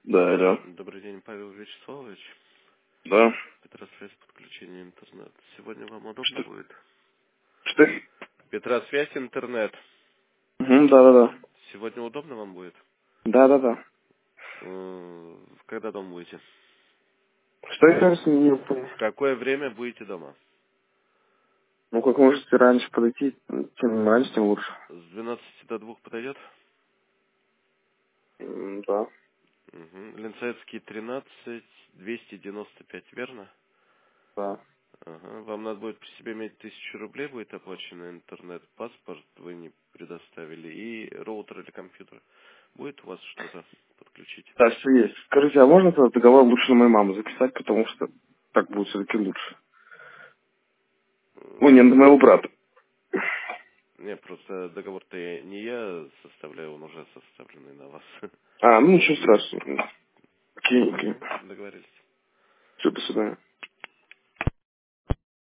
Да, алло. Добрый день, Павел Вячеславович. Да. Петросвязь, подключение интернет. Сегодня вам удобно Что? будет? Что? Петросвязь, интернет. Угу, да-да-да. Сегодня удобно вам будет? Да-да-да. Когда дома будете? Что я кажется, не понял. В какое время будете дома? Ну, как можете раньше подойти, чем раньше, тем лучше. С 12 до 2 подойдет? Да. Угу. Ленцетский 13, 295, верно? Да. Ага. Вам надо будет при себе иметь 1000 рублей, будет оплачен интернет, паспорт вы не предоставили, и роутер или компьютер. Будет у вас что-то подключить? Да, все есть. Скажите, а можно тогда договор лучше на мою маму записать, потому что так будет все-таки лучше. Ну, не на моего брата. Не, просто договор-то не я составляю, он уже составленный на вас. А, ну ничего страшного. Окей, окей. Договорились. Все, до свидания.